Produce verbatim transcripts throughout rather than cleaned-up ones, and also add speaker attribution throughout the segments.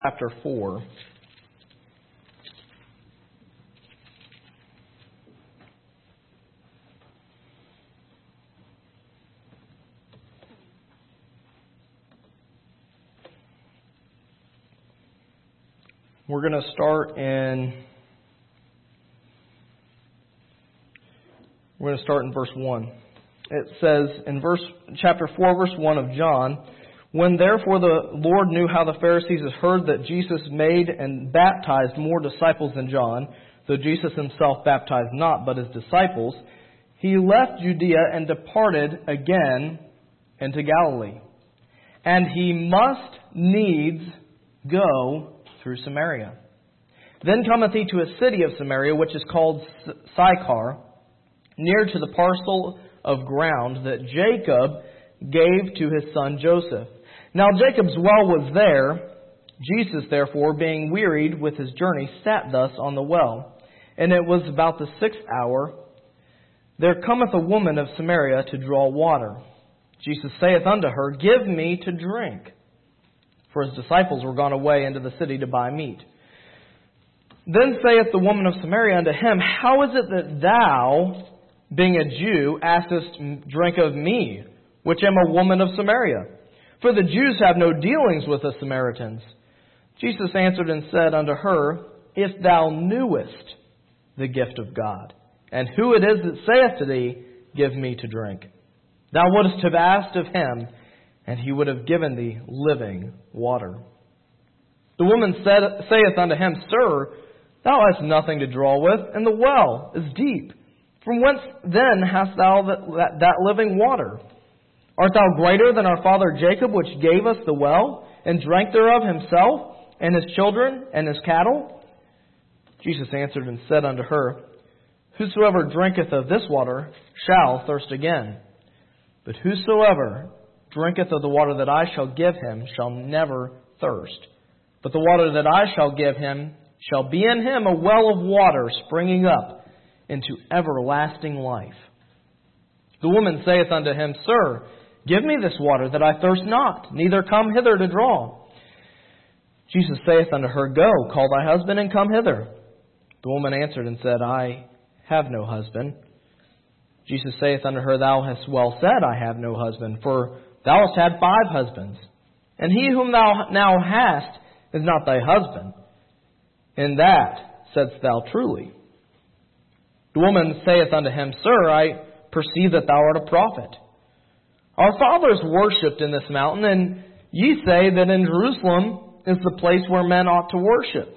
Speaker 1: chapter four. We're going to start in We're going to start in verse one. It says in verse chapter four, verse one of John, "When therefore the Lord knew how the Pharisees had heard that Jesus made and baptized more disciples than John, though Jesus himself baptized not, but his disciples, he left Judea and departed again into Galilee. And he must needs go through Samaria. Then cometh he to a city of Samaria, which is called Sychar, near to the parcel of ground that Jacob gave to his son Joseph. Now Jacob's well was there. Jesus, therefore, being wearied with his journey, sat thus on the well. And it was about the sixth hour. There cometh a woman of Samaria to draw water. Jesus saith unto her, Give me to drink. For his disciples were gone away into the city to buy meat. Then saith the woman of Samaria unto him, How is it that thou, being a Jew, askest drink of me, which am a woman of Samaria? For the Jews have no dealings with the Samaritans. Jesus answered and said unto her, If thou knewest the gift of God, and who it is that saith to thee, Give me to drink, thou wouldst have asked of him, and he would have given thee living water. The woman said, saith unto him, Sir, thou hast nothing to draw with, and the well is deep. From whence then hast thou that, that, that living water? Art thou greater than our father Jacob, which gave us the well, and drank thereof himself, and his children, and his cattle? Jesus answered and said unto her, Whosoever drinketh of this water shall thirst again. But whosoever drinketh of the water that I shall give him shall never thirst. But the water that I shall give him shall be in him a well of water springing up into everlasting life. The woman saith unto him, Sir, give me this water, that I thirst not, neither come hither to draw. Jesus saith unto her, Go, call thy husband, and come hither. The woman answered and said, I have no husband. Jesus saith unto her, Thou hast well said, I have no husband, for thou hast had five husbands, and he whom thou now hast is not thy husband. In that saidst thou truly. The woman saith unto him, Sir, I perceive that thou art a prophet. Our fathers worshipped in this mountain, and ye say that in Jerusalem is the place where men ought to worship.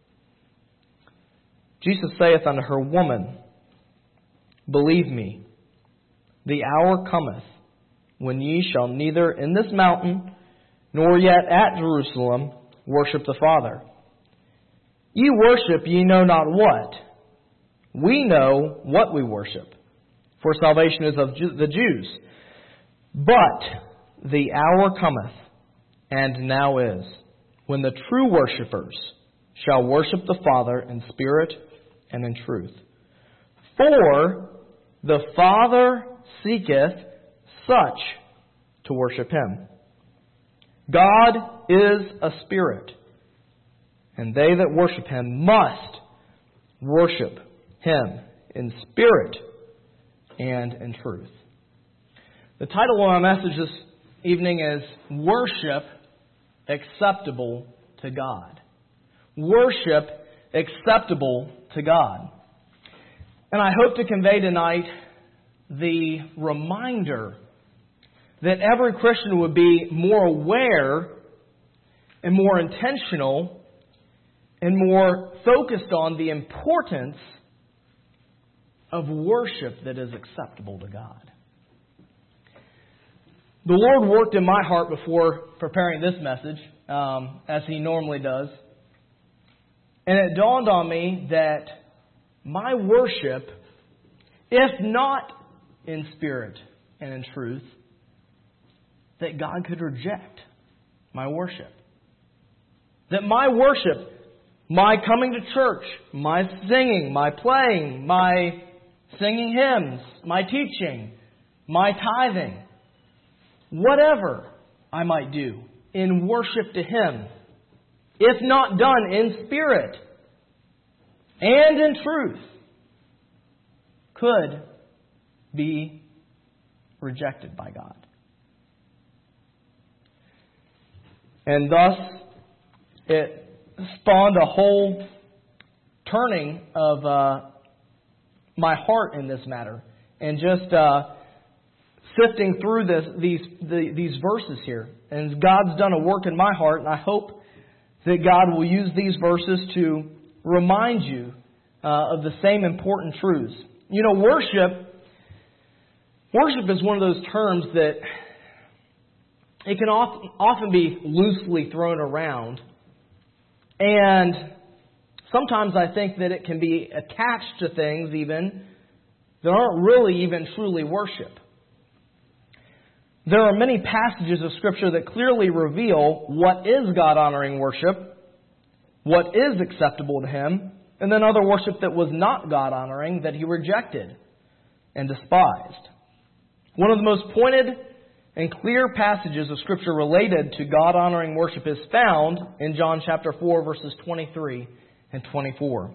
Speaker 1: Jesus saith unto her, Woman, believe me, the hour cometh when ye shall neither in this mountain nor yet at Jerusalem worship the Father. Ye worship ye know not what. We know what we worship, for salvation is of the Jews. But the hour cometh, and now is, when the true worshippers shall worship the Father in spirit and in truth. For the Father seeketh such to worship him. God is a spirit, and they that worship him must worship him in spirit and in truth. The title of my message this evening is Worship Acceptable to God. Worship acceptable to God. And I hope to convey tonight the reminder that every Christian would be more aware and more intentional and more focused on the importance of worship that is acceptable to God. The Lord worked in my heart before preparing this message, um, as He normally does. And it dawned on me that my worship, if not in spirit and in truth, that God could reject my worship. That my worship, my coming to church, my singing, my playing, my singing hymns, my teaching, my tithing, whatever I might do in worship to Him, if not done in spirit and in truth, could be rejected by God. And thus, it spawned a whole turning of uh, my heart in this matter, and just uh, sifting through this, these the, these verses here. And God's done a work in my heart, and I hope that God will use these verses to remind you uh, of the same important truths. You know, worship, worship is one of those terms that it can often, often be loosely thrown around. And sometimes I think that it can be attached to things even that aren't really even truly worship. There are many passages of Scripture that clearly reveal what is God-honoring worship, what is acceptable to Him, and then other worship that was not God-honoring that He rejected and despised. One of the most pointed and clear passages of Scripture related to God-honoring worship is found in John chapter four, verses twenty-three and twenty-four.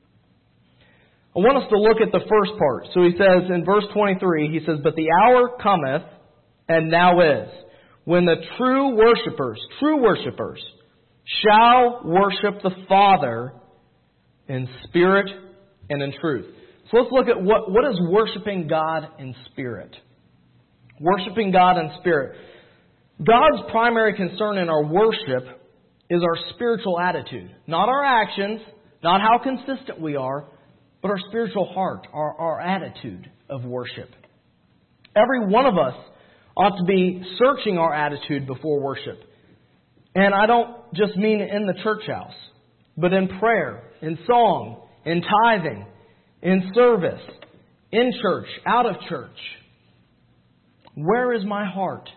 Speaker 1: I want us to look at the first part. So he says in verse twenty-three, he says, "But the hour cometh, and now is, when the true worshipers, true worshipers, shall worship the Father in spirit and in truth." So let's look at what, what is worshiping God in spirit. Worshiping God in spirit. God's primary concern in our worship is our spiritual attitude. Not our actions, not how consistent we are, but our spiritual heart, our, our attitude of worship. Every one of us ought to be searching our attitude before worship. And I don't just mean in the church house, but in prayer, in song, in tithing, in service, in church, out of church. Where is my heart?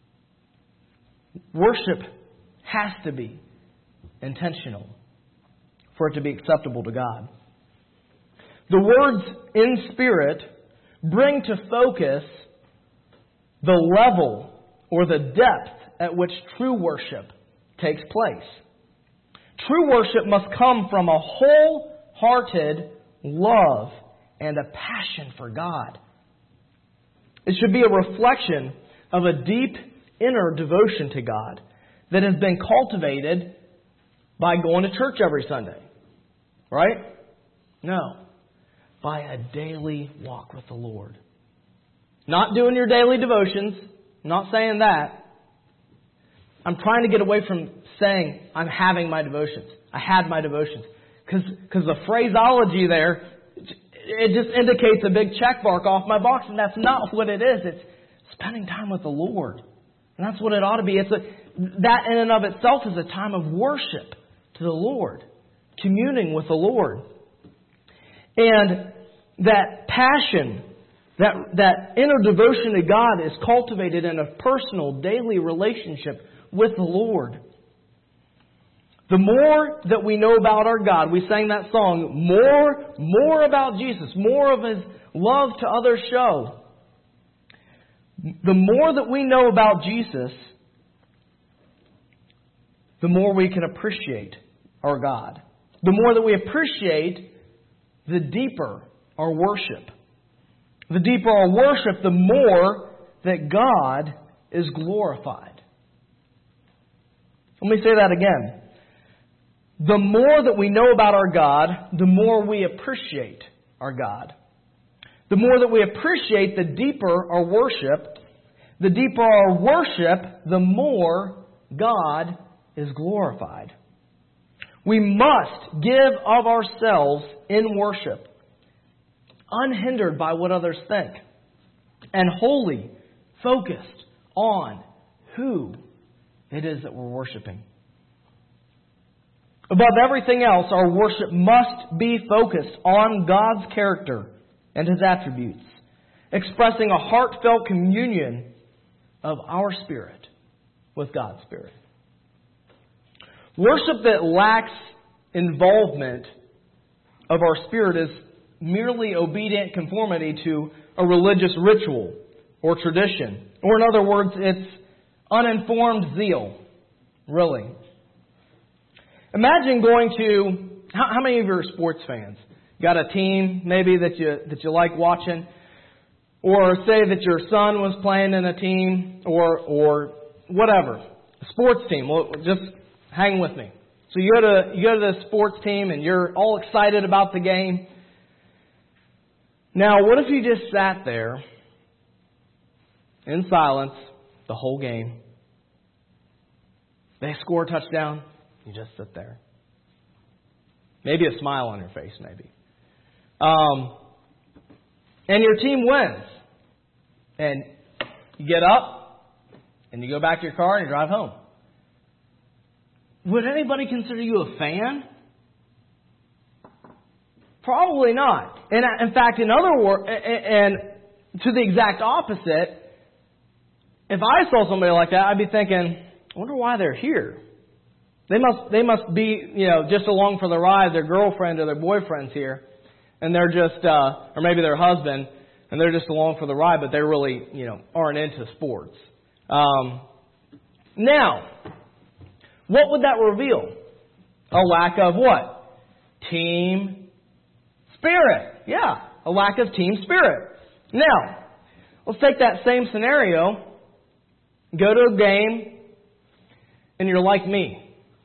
Speaker 1: Worship has to be intentional for it to be acceptable to God. The words "in spirit" bring to focus the level or the depth at which true worship takes place. True worship must come from a wholehearted love and a passion for God. It should be a reflection of a deep inner devotion to God that has been cultivated by going to church every Sunday. Right? No. By a daily walk with the Lord. Not doing your daily devotions. I'm not saying that. I'm trying to get away from saying I'm having my devotions. I had my devotions. Because the phraseology there, it just indicates a big check mark off my box, and that's not what it is. It's spending time with the Lord. And that's what it ought to be. It's a, that in and of itself is a time of worship to the Lord. Communing with the Lord. And that passion, that, that inner devotion to God is cultivated in a personal, daily relationship with the Lord. The more that we know about our God, we sang that song, more, more about Jesus, more of His love to others show. The more that we know about Jesus, the more we can appreciate our God. The more that we appreciate, the deeper our worship. The deeper our worship, the more that God is glorified. Let me say that again. The more that we know about our God, the more we appreciate our God. The more that we appreciate, the deeper our worship. The deeper our worship, the more God is glorified. We must give of ourselves in worship, unhindered by what others think, and wholly focused on who it is that we're worshiping. Above everything else, our worship must be focused on God's character and His attributes, expressing a heartfelt communion of our spirit with God's Spirit. Worship that lacks involvement of our spirit is merely obedient conformity to a religious ritual or tradition. Or in other words, it's uninformed zeal, really. Imagine going to, how, how many of you are sports fans? You got a team maybe that you that you like watching? Or say that your son was playing in a team or or whatever. A sports team. Well, just hang with me. So you go to you go to the sports team and you're all excited about the game. Now, what if you just sat there in silence the whole game? They score a touchdown. You just sit there. Maybe a smile on your face, maybe. Um, and your team wins. And you get up and you go back to your car and you drive home. Would anybody consider you a fan? Probably not. And in fact, in other words, and to the exact opposite, if I saw somebody like that, I'd be thinking, I wonder why they're here. They must they must be, you know, just along for the ride. Their girlfriend or their boyfriend's here, and they're just, uh, or maybe their husband, and they're just along for the ride, but they really, you know, aren't into sports. Um, now, what would that reveal? A lack of what? Team spirit. Yeah, a lack of team spirit. Now, let's take that same scenario, go to a game, and you're like me.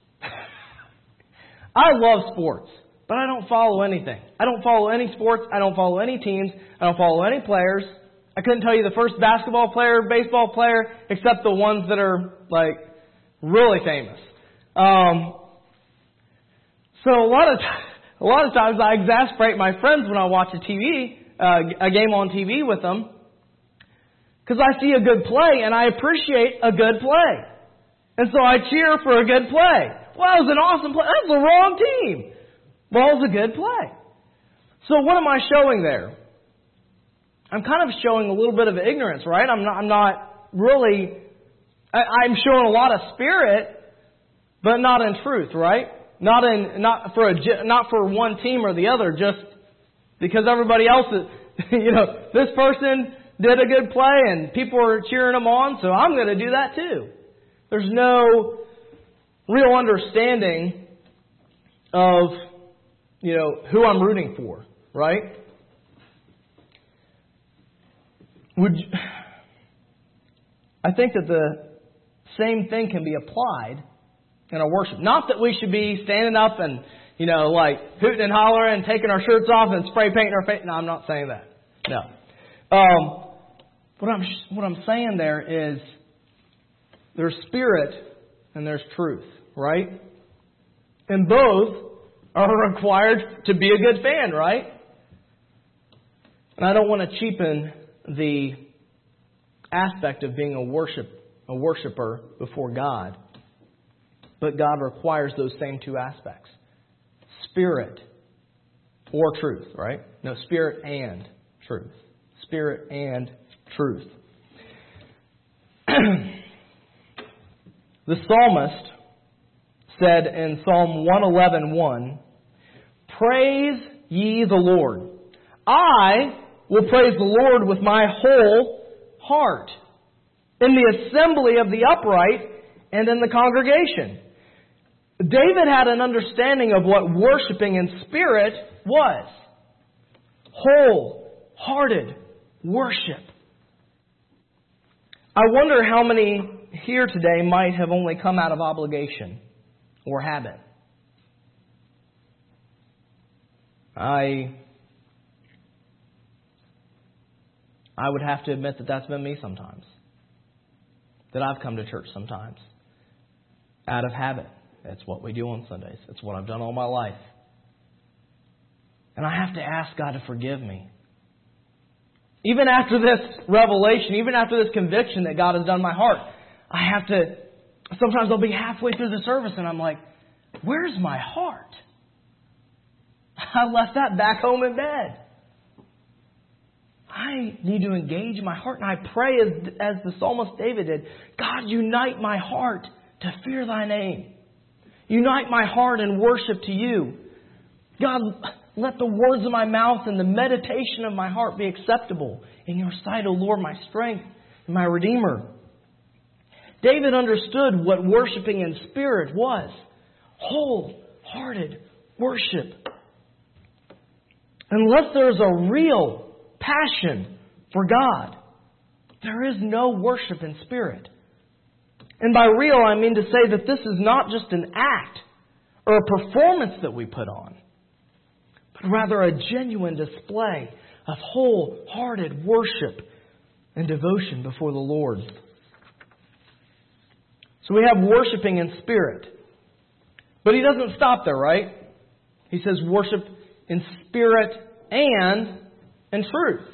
Speaker 1: I love sports, but I don't follow anything. I don't follow any sports. I don't follow any teams. I don't follow any players. I couldn't tell you the first basketball player, baseball player, except the ones that are, like, really famous. Um, so a lot of a lot of times I exasperate my friends when I watch a T V, uh, a game on T V with them, because I see a good play and I appreciate a good play, and so I cheer for a good play. Well, it was an awesome play. That's the wrong team. Well, it was a good play. So what am I showing there? I'm kind of showing a little bit of ignorance, right? I'm not. I'm not really. I, I'm showing a lot of spirit, but not in truth, right? Not in not for a not for one team or the other, just because everybody else is. You know, this person did a good play and people are cheering them on, so I'm going to do that too. There's no real understanding of, you know, who I'm rooting for, right? Would you, I think that the same thing can be applied in our worship. Not that we should be standing up and, you know, like hooting and hollering and taking our shirts off and spray painting our face. No, I'm not saying that. No. Um, what I'm what I'm saying there is there's spirit and there's truth, right? And both are required to be a good fan, right? And I don't want to cheapen the aspect of being a worship a worshiper before God. But God requires those same two aspects. Spirit or truth, right? No, spirit and truth. Spirit and truth. The psalmist said in Psalm one eleven one, "Praise ye the Lord. I will praise the Lord with my whole heart, in the assembly of the upright and in the congregation." David had an understanding of what worshiping in spirit was. Wholehearted worship. I wonder how many here today might have only come out of obligation or habit. I I would have to admit that that's been me sometimes. That I've come to church sometimes out of habit. That's what we do on Sundays. It's what I've done all my life. And I have to ask God to forgive me. Even after this revelation, even after this conviction that God has done in my heart, I have to, sometimes I'll be halfway through the service and I'm like, where's my heart? I left that back home in bed. I need to engage my heart, and I pray as, as the psalmist David did, God, unite my heart to fear thy name. Unite my heart in worship to you. God, let the words of my mouth and the meditation of my heart be acceptable in your sight, O Lord, my strength and my Redeemer. David understood what worshiping in spirit was. wholehearted worship. Unless there is a real passion for God, there is no worship in spirit. And by real, I mean to say that this is not just an act or a performance that we put on, but rather a genuine display of wholehearted worship and devotion before the Lord. So we have worshiping in spirit. But He doesn't stop there, right? He says worship in spirit and in truth.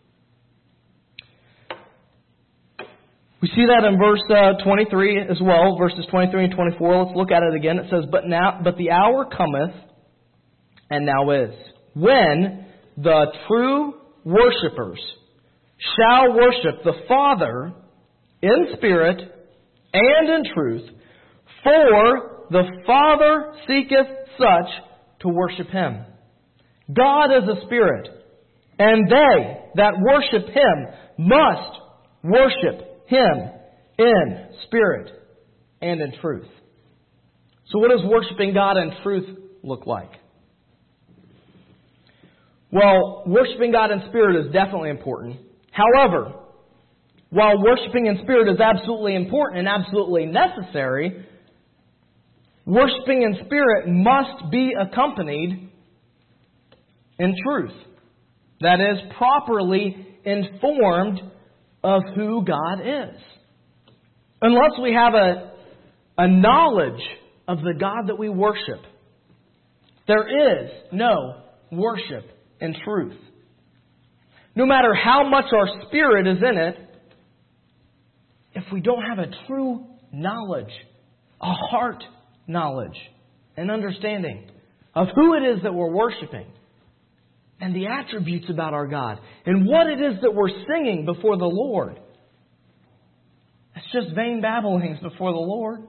Speaker 1: We see that in verse uh, twenty-three as well, verses twenty-three and twenty-four. Let's look at it again. It says, But now, but the hour cometh, and now is, when the true worshipers shall worship the Father in spirit and in truth, for the Father seeketh such to worship Him. God is a spirit, and they that worship Him must worship Him in spirit and in truth. So what does worshiping God in truth look like? Well, worshiping God in spirit is definitely important. However, while worshiping in spirit is absolutely important and absolutely necessary, worshiping in spirit must be accompanied in truth. That is, properly informed of who God is. Unless we have a, a knowledge of the God that we worship, there is no worship in truth. No matter how much our spirit is in it, if we don't have a true knowledge, a heart knowledge, and understanding of who it is that we're worshiping, and the attributes about our God, and what it is that we're singing before the Lord, it's just vain babblings before the Lord.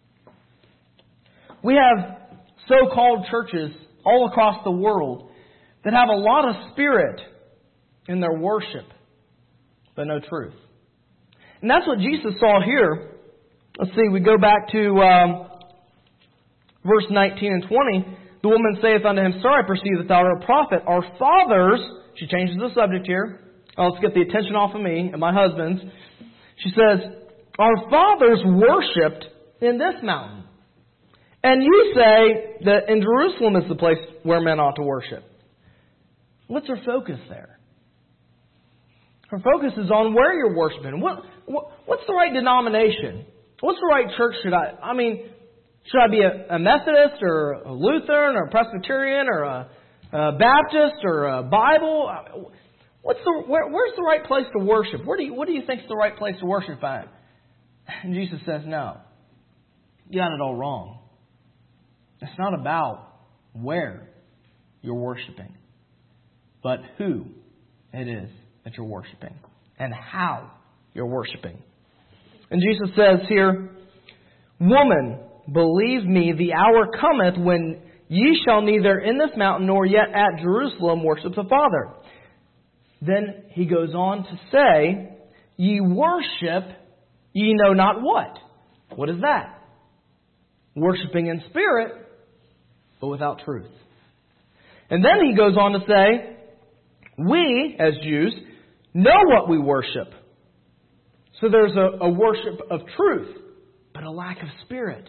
Speaker 1: We have so-called churches all across the world that have a lot of spirit in their worship, but no truth. And that's what Jesus saw here. Let's see, we go back to um, verse nineteen and twenty. The woman saith unto him, Sir, I perceive that thou art a prophet. Our fathers, she changes the subject here. Oh, let's get the attention off of me and my husband's. She says, Our fathers worshipped in this mountain. And you say that in Jerusalem is the place where men ought to worship. What's her focus there? Her focus is on where you're worshiping. What, what what's the right denomination? What's the right church should I... I mean, should I be a, a Methodist or a Lutheran or a Presbyterian or a, a Baptist or a Bible? What's the where, where's the right place to worship? Where do you, what do you think is the right place to worship at? And Jesus says, no. You got it all wrong. It's not about where you're worshiping, but who it is that you're worshiping and how you're worshiping. And Jesus says here, Woman, believe me, the hour cometh when ye shall neither in this mountain nor yet at Jerusalem worship the Father. Then he goes on to say, Ye worship, ye know not what. What is that? Worshipping in spirit, but without truth. And then he goes on to say, We, as Jews, know what we worship. So there's a, a worship of truth, but a lack of spirit.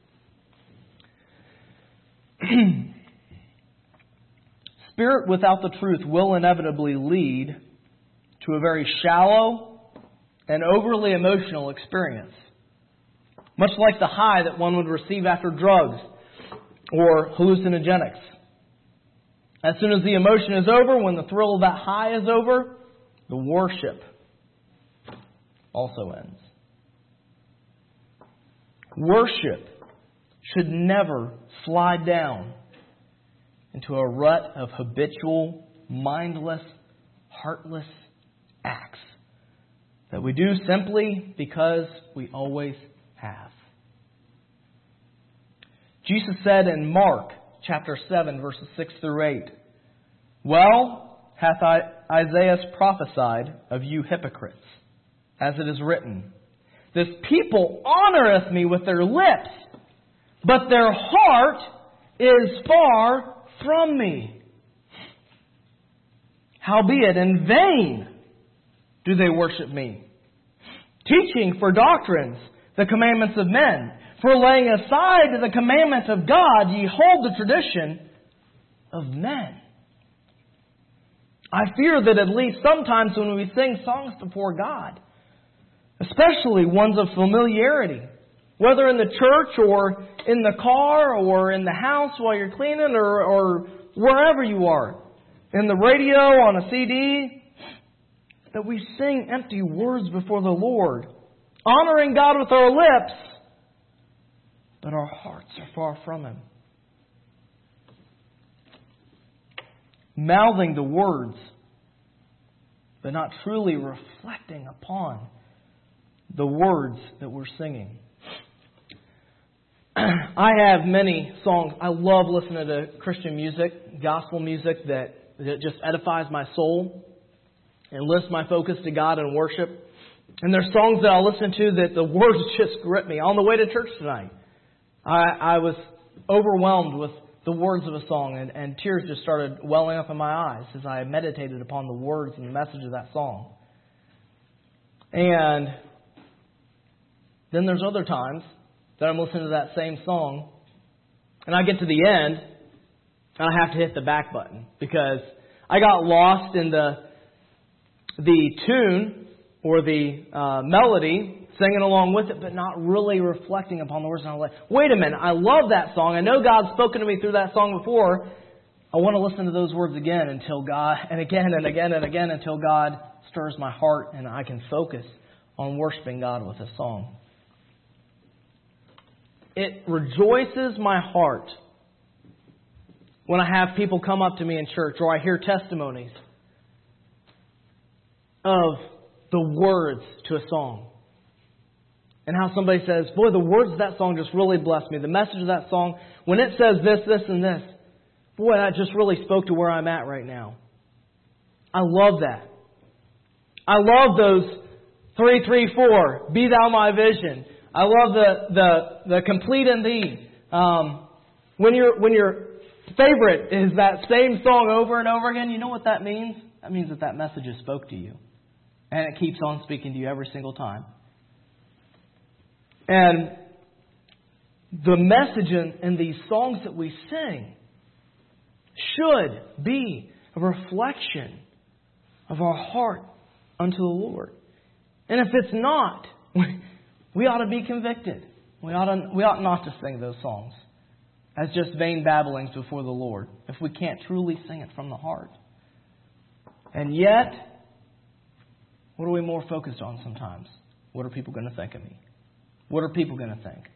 Speaker 1: Spirit without the truth will inevitably lead to a very shallow and overly emotional experience. Much like the high that one would receive after drugs or hallucinogenics. As soon as the emotion is over, when the thrill of that high is over, the worship also ends. Worship should never slide down into a rut of habitual, mindless, heartless acts that we do simply because we always have. Jesus said in Mark chapter seven, verses six through eight, Well hath Isaiah prophesied of you hypocrites, as it is written, This people honoreth me with their lips, but their heart is far from me. Howbeit in vain do they worship me, teaching for doctrines the commandments of men. For laying aside the commandment of God, ye hold the tradition of men. I fear that at least sometimes when we sing songs before God, especially ones of familiarity, whether in the church or in the car or in the house while you're cleaning or, or wherever you are, in the radio, on a C D, that we sing empty words before the Lord, honoring God with our lips, but our hearts are far from Him. Mouthing the words, but not truly reflecting upon the words that we're singing. I have many songs. I love listening to Christian music, gospel music that, that just edifies my soul and lifts my focus to God and worship. And there's songs that I'll listen to that the words just grip me. On the way to church tonight, I, I was overwhelmed with the words of a song, and, and tears just started welling up in my eyes as I meditated upon the words and the message of that song. And then there's other times that I'm listening to that same song, and I get to the end, and I have to hit the back button because I got lost in the the tune or the uh, melody, singing along with it, but not really reflecting upon the words. And I'm like, wait a minute, I love that song. I know God's spoken to me through that song before. I want to listen to those words again until God, and again and again and again until God stirs my heart and I can focus on worshiping God with a song. It rejoices my heart when I have people come up to me in church or I hear testimonies of the words to a song. And how somebody says, boy, the words of that song just really blessed me. The message of that song, when it says this, this, and this, boy, that just really spoke to where I'm at right now. I love that. I love those three, three, four, be thou my vision. I love the the, the complete in thee. Um, when your when your favorite is that same song over and over again, you know what that means? That means that that message has spoke to you. And it keeps on speaking to you every single time. And the message in, in these songs that we sing should be a reflection of our heart unto the Lord. And if it's not, we, we ought to be convicted. We ought to, we ought not to sing those songs as just vain babblings before the Lord if we can't truly sing it from the heart. And yet, what are we more focused on sometimes? What are people going to think of me? What are people going to think?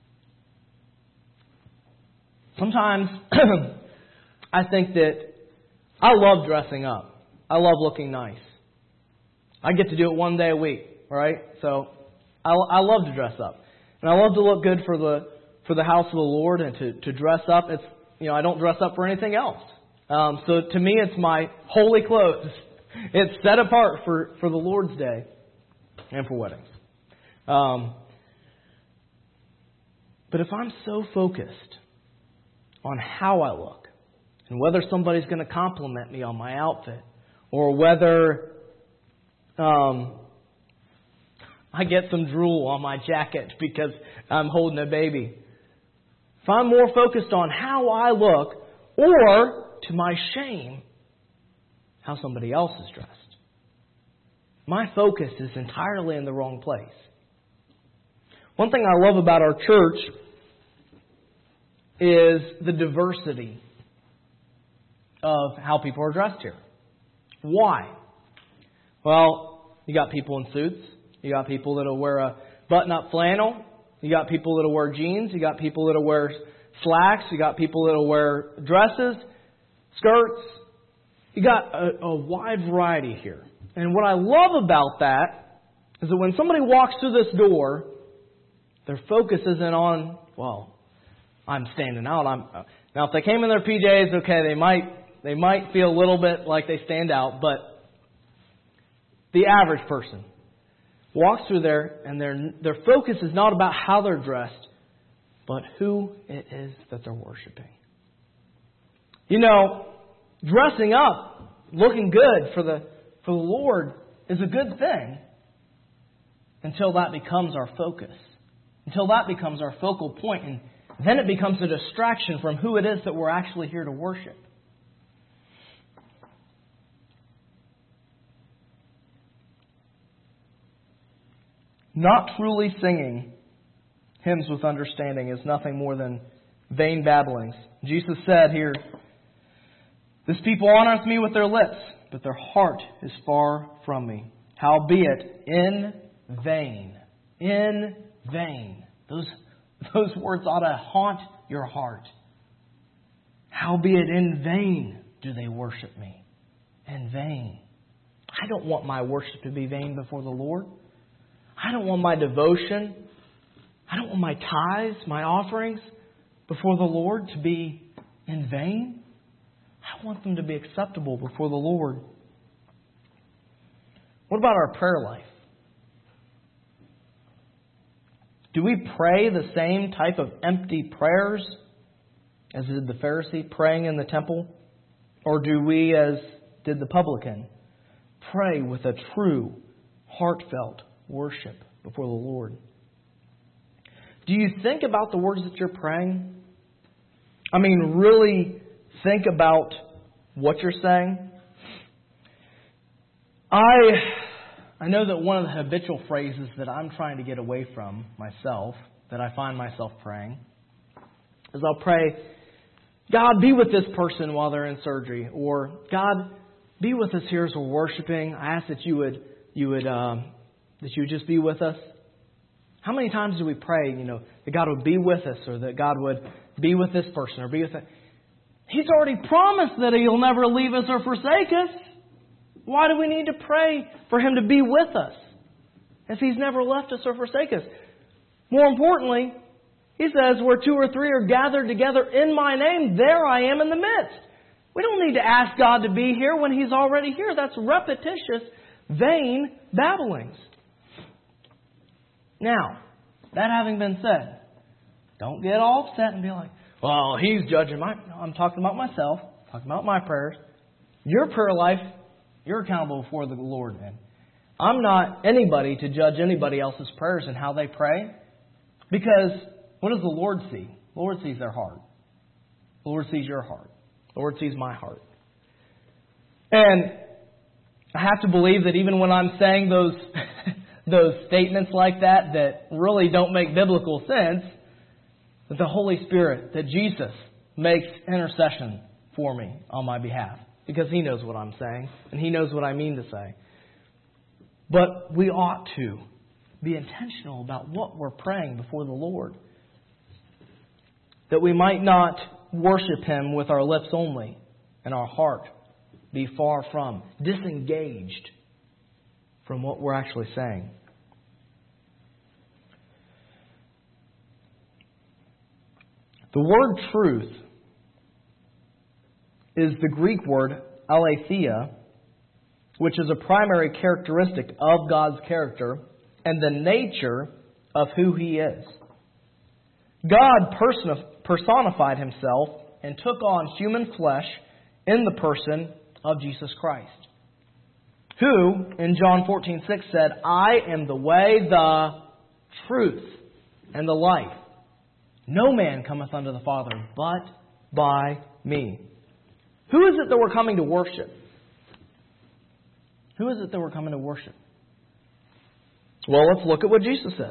Speaker 1: Sometimes I think that I love dressing up. I love looking nice. I get to do it one day a week, right? So I, I love to dress up. And I love to look good for the for the house of the Lord and to, to dress up. It's you know, I don't dress up for anything else. Um, so to me, it's my holy clothes. It's set apart for, for the Lord's Day and for weddings. Um, but if I'm so focused on how I look and whether somebody's going to compliment me on my outfit or whether um, I get some drool on my jacket because I'm holding a baby, if I'm more focused on how I look or, to my shame, how somebody else is dressed, my focus is entirely in the wrong place. One thing I love about our church is the diversity of how people are dressed here. Why? Well, you got people in suits. You got people that'll wear a button-up flannel. You got people that'll wear jeans. You got people that'll wear slacks. You got people that'll wear dresses, skirts. You got a, a wide variety here. And what I love about that is that when somebody walks through this door, their focus isn't on, well, I'm standing out. I'm now if they came in their P Js, okay, they might they might feel a little bit like they stand out, but the average person walks through there and their their focus is not about how they're dressed, but who it is that they're worshiping. You know, dressing up, looking good for the for the Lord is a good thing until that becomes our focus. Until that becomes our focal point, and then it becomes a distraction from who it is that we're actually here to worship. Not truly singing hymns with understanding is nothing more than vain babblings. Jesus said here, "This people honors me with their lips, but their heart is far from me. Howbeit in vain." In vain. Those, those words ought to haunt your heart. "Howbeit in vain do they worship me." In vain. I don't want my worship to be vain before the Lord. I don't want my devotion, I don't want my tithes, my offerings before the Lord to be in vain. I want them to be acceptable before the Lord. What about our prayer life? Do we pray the same type of empty prayers as did the Pharisee praying in the temple? Or do we, as did the publican, pray with a true, heartfelt worship before the Lord? Do you think about the words that you're praying? I mean, really think about what you're saying? I I know that one of the habitual phrases that I'm trying to get away from myself, that I find myself praying, is I'll pray, "God, be with this person while they're in surgery," or "God, be with us here as we're worshiping. I ask that you would you would um, that you would just be with us." How many times do we pray, you know, that God would be with us, or that God would be with this person, or be with that? He's already promised that He'll never leave us or forsake us. Why do we need to pray for Him to be with us if He's never left us or forsake us? More importantly, He says, "Where two or three are gathered together in my name, there I am in the midst." We don't need to ask God to be here when He's already here. That's repetitious, vain babblings. Now, that having been said, don't get all upset and be like, "Well, he's judging my..." No, I'm talking about myself. I'm talking about my prayers. Your prayer life, you're accountable before the Lord, man. I'm not anybody to judge anybody else's prayers and how they pray. Because what does the Lord see? The Lord sees their heart. The Lord sees your heart. The Lord sees my heart. And I have to believe that even when I'm saying those those statements like that that really don't make biblical sense, that the Holy Spirit, that Jesus makes intercession for me on my behalf. Because He knows what I'm saying, and He knows what I mean to say. But we ought to be intentional about what we're praying before the Lord. That we might not worship Him with our lips only, and our heart be far from, disengaged from what we're actually saying. The word truth is the Greek word aletheia, which is a primary characteristic of God's character and the nature of who He is. God personified Himself and took on human flesh in the person of Jesus Christ, who, in John fourteen six said, "I am the way, the truth, and the life. No man cometh unto the Father but by me." Who is it that we're coming to worship? Who is it that we're coming to worship? Well, let's look at what Jesus says.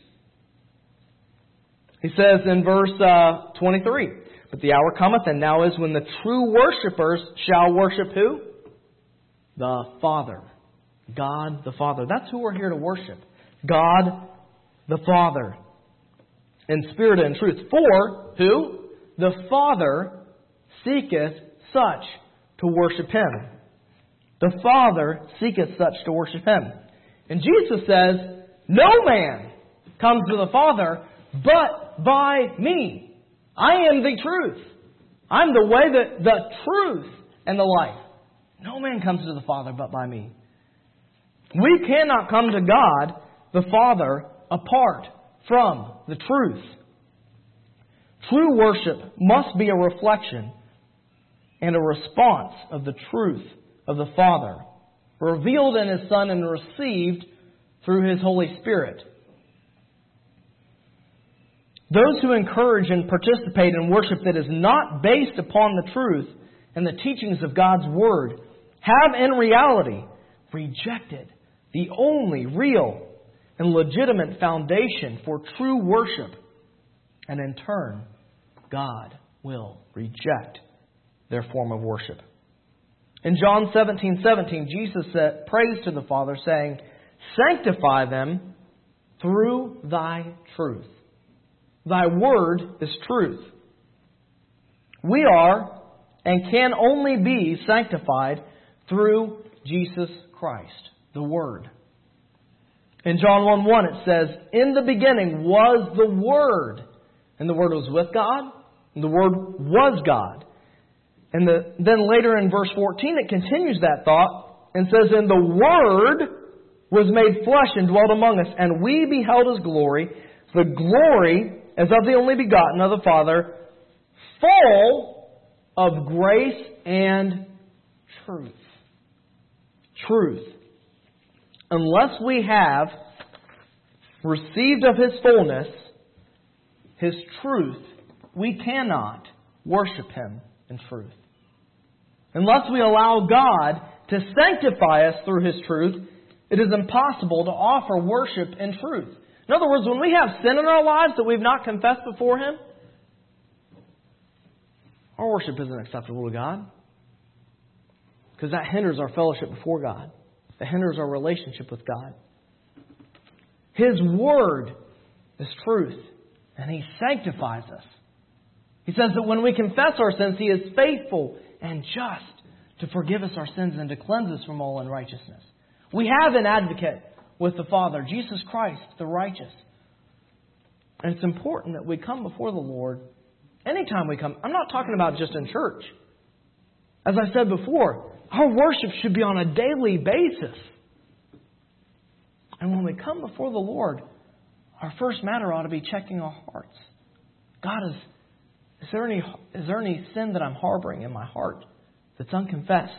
Speaker 1: He says in verse uh, twenty-three, "But the hour cometh, and now is, when the true worshippers shall worship" who? The Father. God the Father. That's who we're here to worship. God the Father. In spirit and truth. For who? The Father seeketh such to worship Him. The Father seeketh such to worship Him. And Jesus says, "No man comes to the Father but by me. I am the truth. I'm the way, the, the truth, and the life. No man comes to the Father but by me." We cannot come to God, the Father, apart from the truth. True worship must be a reflection and a response of the truth of the Father, revealed in His Son and received through His Holy Spirit. Those who encourage and participate in worship that is not based upon the truth and the teachings of God's Word have in reality rejected the only real and legitimate foundation for true worship. And in turn, God will reject their form of worship. In John seventeen seventeen, Jesus said, prays to the Father, saying, "Sanctify them through Thy truth. Thy word is truth." We are and can only be sanctified through Jesus Christ, the Word. In John one one it says, "In the beginning was the Word, and the Word was with God, and the Word was God." And the, then later in verse fourteen it continues that thought and says, "And the Word was made flesh and dwelt among us, and we beheld His glory, the glory as of the only begotten of the Father, full of grace and truth." Truth. Unless we have received of His fullness, His truth, we cannot worship Him in truth. Unless we allow God to sanctify us through His truth, it is impossible to offer worship in truth. In other words, when we have sin in our lives that we've not confessed before Him, our worship isn't acceptable to God. Because that hinders our fellowship before God. That hinders our relationship with God. His Word is truth, and He sanctifies us. He says that when we confess our sins, He is faithful and just to forgive us our sins and to cleanse us from all unrighteousness. We have an advocate with the Father, Jesus Christ, the righteous. And it's important that we come before the Lord anytime we come. I'm not talking about just in church. As I said before, our worship should be on a daily basis. And when we come before the Lord, our first matter ought to be checking our hearts. God, is, is there any, is there any sin that I'm harboring in my heart that's unconfessed?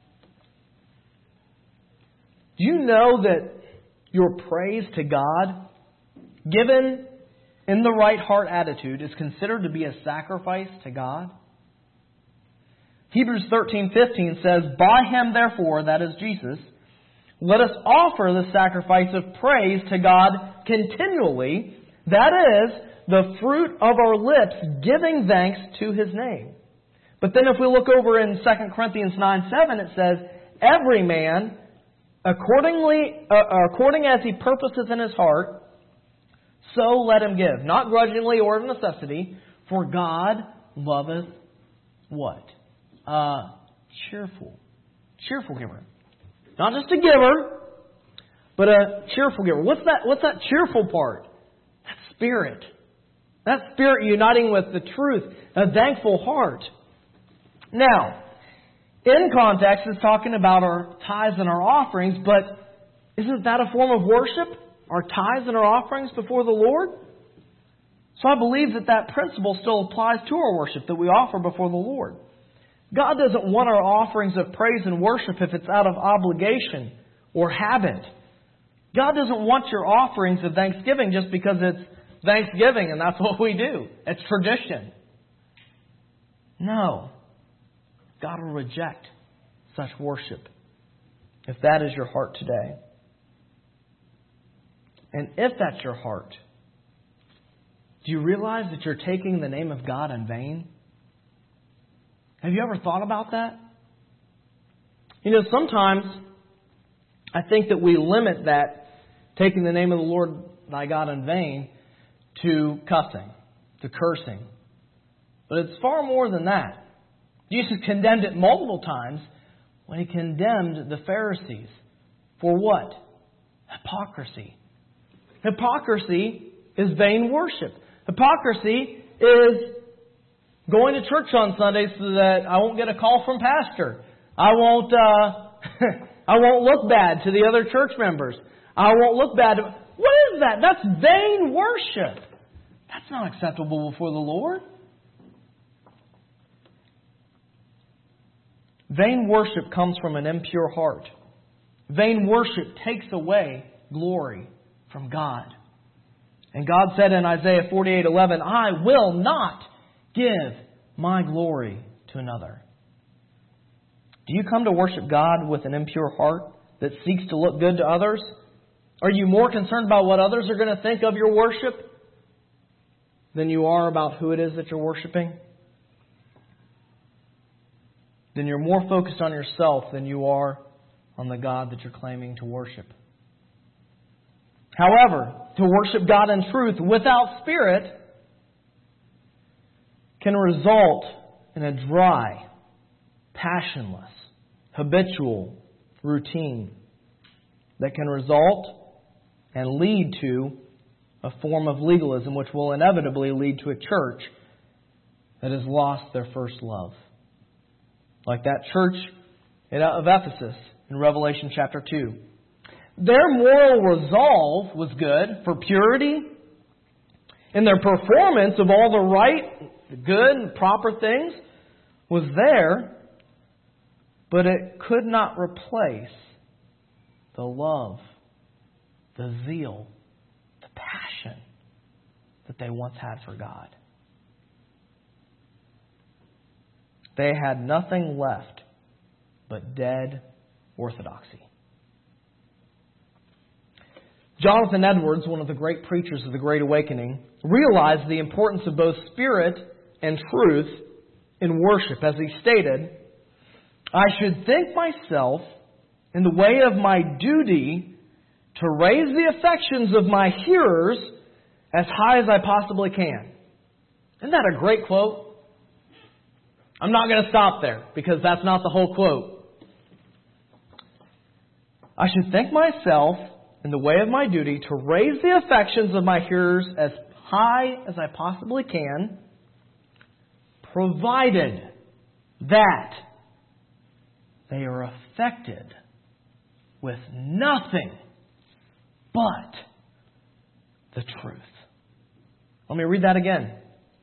Speaker 1: Do you know that your praise to God, given in the right heart attitude, is considered to be a sacrifice to God? Hebrews thirteen fifteen says, "By Him, therefore," that is Jesus, "let us offer the sacrifice of praise to God continually, that is, the fruit of our lips, giving thanks to His name." But then if we look over in Second Corinthians nine seven, it says, "Every man, accordingly, uh, according as he purposeth in his heart, so let him give, not grudgingly or of necessity, for God loveth" what? Uh, cheerful. Cheerful giver. Not just a giver, but a cheerful giver. What's that, what's that cheerful part? That spirit. That spirit uniting with the truth. A thankful heart. Now, in context, it's talking about our tithes and our offerings, but isn't that a form of worship? Our tithes and our offerings before the Lord? So I believe that that principle still applies to our worship that we offer before the Lord. God doesn't want our offerings of praise and worship if it's out of obligation or habit. God doesn't want your offerings of thanksgiving just because it's Thanksgiving and that's what we do. It's tradition. No. God will reject such worship if that is your heart today. And if that's your heart, do you realize that you're taking the name of God in vain? Have you ever thought about that? You know, sometimes I think that we limit that, taking the name of the Lord thy God in vain, to cussing, to cursing. But it's far more than that. Jesus condemned it multiple times when He condemned the Pharisees. For what? Hypocrisy. Hypocrisy is vain worship. Hypocrisy is going to church on Sundays so that I won't get a call from pastor. I won't uh, I won't look bad to the other church members. I won't look bad. To... What is that? That's vain worship. That's not acceptable before the Lord. Vain worship comes from an impure heart. Vain worship takes away glory from God. And God said in Isaiah forty-eight eleven, I will not give my glory to another. Do you come to worship God with an impure heart that seeks to look good to others? Are you more concerned about what others are going to think of your worship than you are about who it is that you're worshiping? Then you're more focused on yourself than you are on the God that you're claiming to worship. However, to worship God in truth without spirit can result in a dry, passionless, habitual routine that can result and lead to a form of legalism which will inevitably lead to a church that has lost their first love. Like that church of Ephesus in Revelation chapter two. Their moral resolve was good for purity, and their performance of all the right, the good and proper things was there, but it could not replace the love, the zeal, the passion that they once had for God. They had nothing left but dead orthodoxy. Jonathan Edwards, one of the great preachers of the Great Awakening, realized the importance of both spirit and truth in worship. As he stated, I should think myself in the way of my duty to raise the affections of my hearers as high as I possibly can. Isn't that a great quote? I'm not going to stop there because that's not the whole quote. I should think myself in the way of my duty to raise the affections of my hearers as high as I possibly can, provided that they are affected with nothing but the truth. Let me read that again.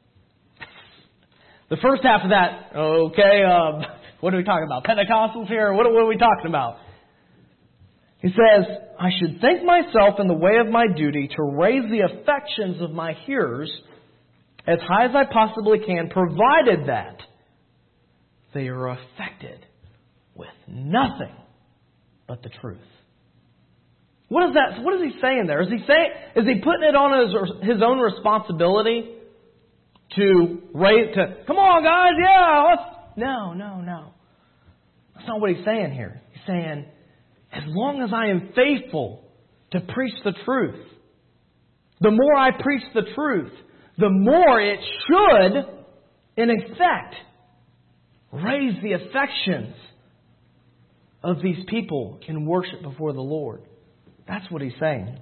Speaker 1: The first half of that, okay, uh, what are we talking about? Pentecostals here? What, what are we talking about? He says, I should think myself in the way of my duty to raise the affections of my hearers as high as I possibly can, provided that they are affected with nothing but the truth. What is that? What is he saying there? Is he saying? Is he putting it on his his own responsibility to raise? To come on, guys, yeah. Let's, no, no, no. That's not what he's saying here. He's saying, as long as I am faithful to preach the truth, the more I preach the truth, the more it should, in effect, raise the affections of these people in worship before the Lord. That's what he's saying.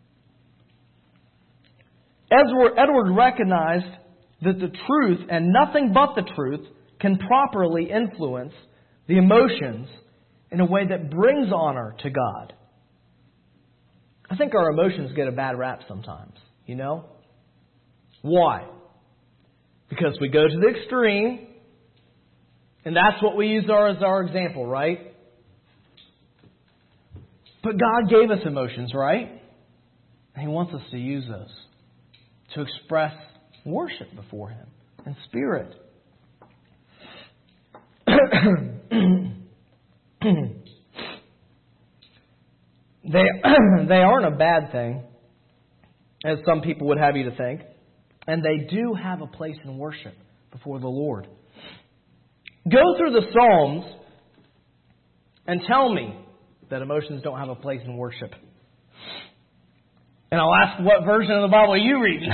Speaker 1: Edward, Edward recognized that the truth and nothing but the truth can properly influence the emotions in a way that brings honor to God. I think our emotions get a bad rap sometimes, you know? Why? Because we go to the extreme, and that's what we use our, as our example, right? But God gave us emotions, right? And He wants us to use those to express worship before Him in spirit. They they aren't a bad thing, as some people would have you to think. And they do have a place in worship before the Lord. Go through the Psalms and tell me that emotions don't have a place in worship. And I'll ask, what version of the Bible are you reading?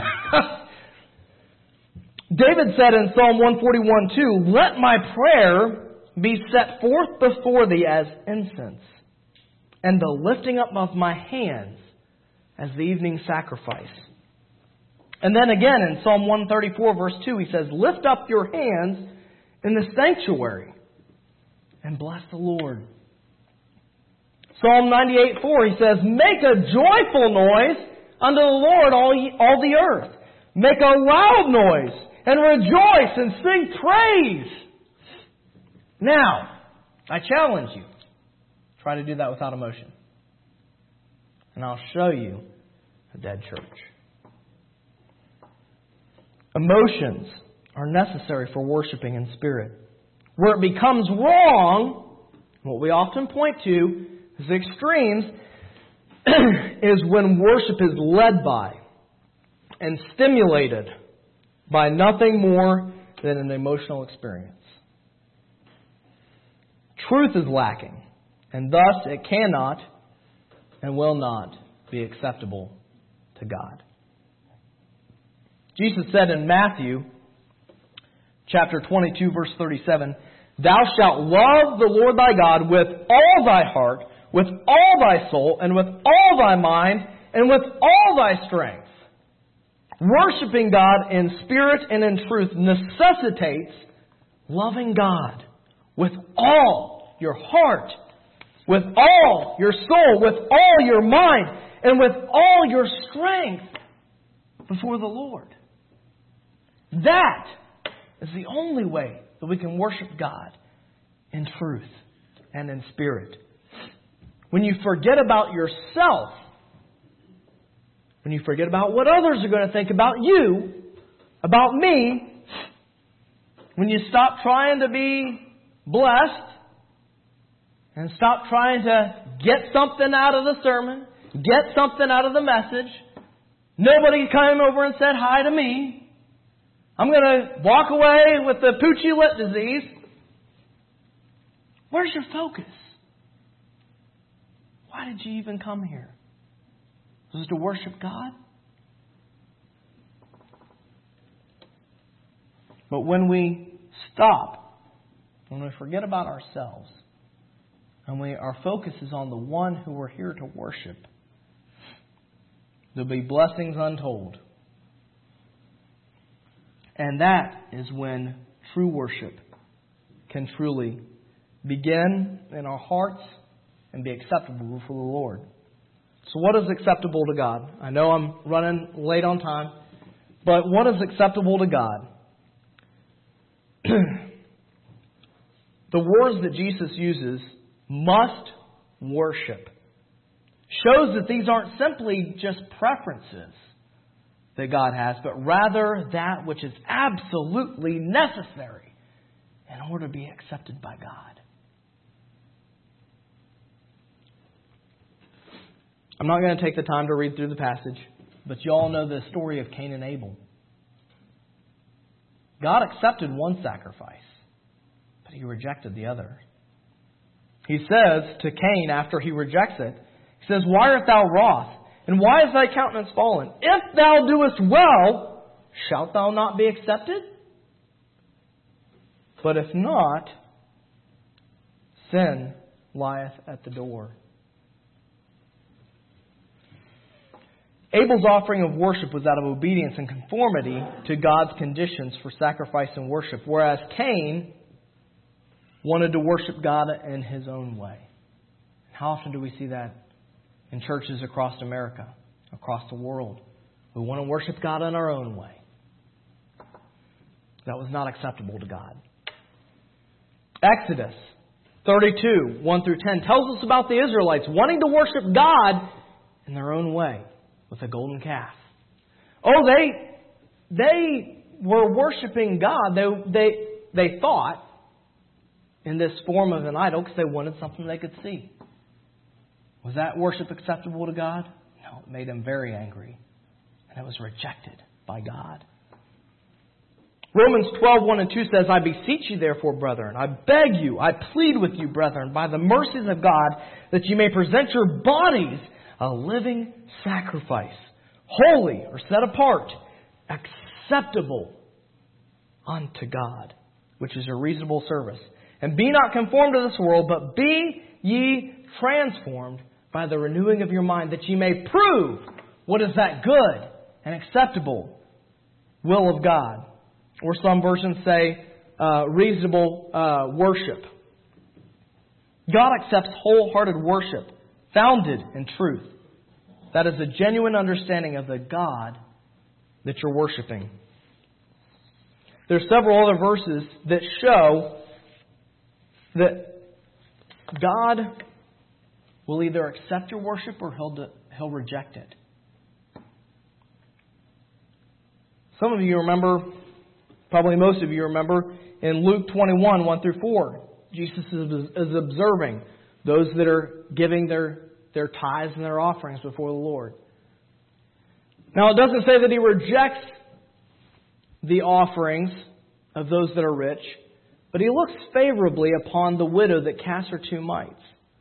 Speaker 1: David said in Psalm one forty-one two, let my prayer be set forth before thee as incense, and the lifting up of my hands as the evening sacrifice. And then again in Psalm one thirty-four verse two, he says, lift up your hands in the sanctuary and bless the Lord. Psalm ninety-eight four, he says, make a joyful noise unto the Lord, all, ye, all the earth. Make a loud noise and rejoice and sing praise. Now, I challenge you. Try to do that without emotion. And I'll show you a dead church. Emotions are necessary for worshiping in spirit. Where it becomes wrong, what we often point to as extremes, is when worship is led by and stimulated by nothing more than an emotional experience. Truth is lacking, and thus it cannot and will not be acceptable to God. Jesus said in Matthew chapter twenty-two, verse thirty-seven, "Thou shalt love the Lord thy God with all thy heart, with all thy soul, and with all thy mind, and with all thy strength." Worshipping God in spirit and in truth necessitates loving God with all your heart, with all your soul, with all your mind, and with all your strength before the Lord. That is the only way that we can worship God in truth and in spirit. When you forget about yourself, when you forget about what others are going to think about you, about me, when you stop trying to be blessed and stop trying to get something out of the sermon, get something out of the message, nobody came over and said hi to me, I'm going to walk away with the Poochie lip disease. Where's your focus? Why did you even come here? Was it to worship God? But when we stop, when we forget about ourselves, and we, our focus is on the one who we're here to worship, there'll be blessings untold. And that is when true worship can truly begin in our hearts and be acceptable before the Lord. So what is acceptable to God? I know I'm running late on time, but what is acceptable to God? The words that Jesus uses, must worship, shows that these aren't simply just preferences that God has, but rather that which is absolutely necessary in order to be accepted by God. I'm not going to take the time to read through the passage, but you all know the story of Cain and Abel. God accepted one sacrifice, but He rejected the other. He says to Cain after he rejects it, He says, "Why art thou wroth? And why is thy countenance fallen? If thou doest well, shalt thou not be accepted? But if not, sin lieth at the door." Abel's offering of worship was out of obedience and conformity to God's conditions for sacrifice and worship, whereas Cain wanted to worship God in his own way. How often do we see that in churches across America, across the world? We want to worship God in our own way. That was not acceptable to God. Exodus thirty-two, one through ten tells us about the Israelites wanting to worship God in their own way with a golden calf. Oh, they they were worshiping God. They they they thought in this form of an idol because they wanted something they could see. Was that worship acceptable to God? No, it made Him very angry. And it was rejected by God. Romans twelve, one and two says, "I beseech you therefore, brethren, I beg you, I plead with you, brethren, by the mercies of God, that you may present your bodies a living sacrifice, holy or set apart, acceptable unto God, which is your reasonable service. And be not conformed to this world, but be ye transformed by the renewing of your mind, that ye may prove what is that good and acceptable will of God." Or some versions say uh, reasonable uh, worship. God accepts wholehearted worship founded in truth. That is a genuine understanding of the God that you're worshiping. There's several other verses that show that God will either accept your worship or He'll, he'll reject it. Some of you remember, probably most of you remember, in Luke twenty-one, one through four, Jesus is, is observing those that are giving their, their tithes and their offerings before the Lord. Now, it doesn't say that He rejects the offerings of those that are rich, but He looks favorably upon the widow that cast her two mites.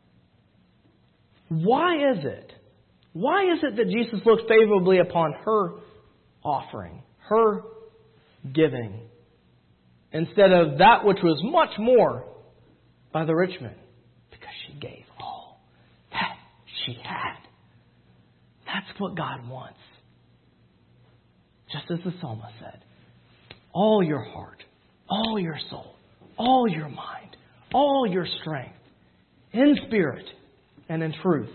Speaker 1: Why is it? Why is it that Jesus looks favorably upon her offering, her giving, instead of that which was much more by the rich man? Because she gave all that she had. That's what God wants. Just as the psalmist said, all your heart, all your soul, all your mind, all your strength, in spirit and in truth.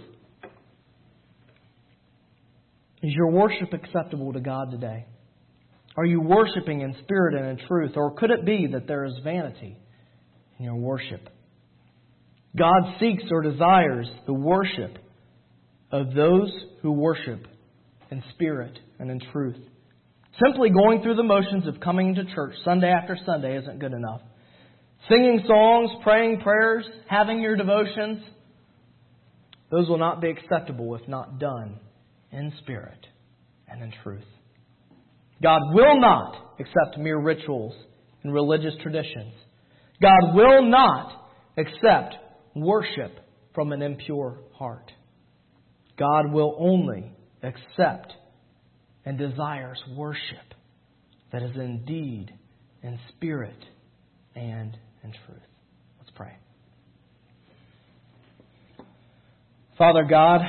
Speaker 1: Is your worship acceptable to God today? Are you worshiping in spirit and in truth? Or could it be that there is vanity in your worship? God seeks or desires the worship of those who worship in spirit and in truth. Simply going through the motions of coming to church Sunday after Sunday isn't good enough. Singing songs, praying prayers, having your devotions, those will not be acceptable if not done in spirit and in truth. God will not accept mere rituals and religious traditions. God will not accept worship from an impure heart. God will only accept and desires worship that is indeed in spirit and in truth. Let's pray. Father God,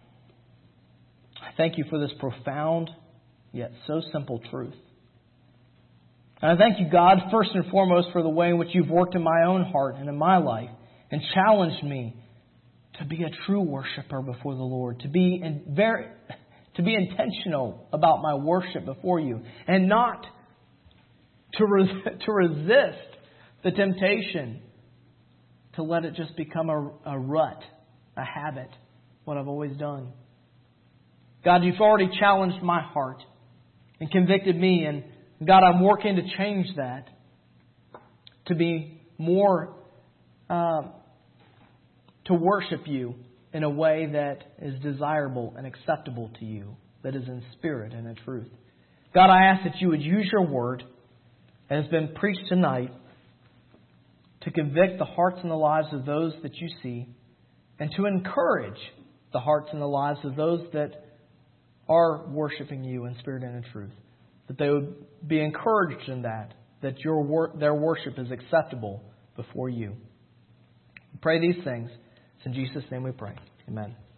Speaker 1: I thank You for this profound yet so simple truth. And I thank You, God, first and foremost for the way in which You've worked in my own heart and in my life and challenged me to be a true worshiper before the Lord, to be in very... to be intentional about my worship before You, and not to, res- to resist the temptation to let it just become a, a rut, a habit, what I've always done. God, You've already challenged my heart and convicted me, and God, I'm working to change that to be more, uh, to worship You in a way that is desirable and acceptable to You, that is in spirit and in truth. God, I ask that You would use Your word that has been preached tonight to convict the hearts and the lives of those that You see, and to encourage the hearts and the lives of those that are worshiping You in spirit and in truth. That they would be encouraged in that, that your wor- their worship is acceptable before You. We pray these things. It's in Jesus' name we pray. Amen.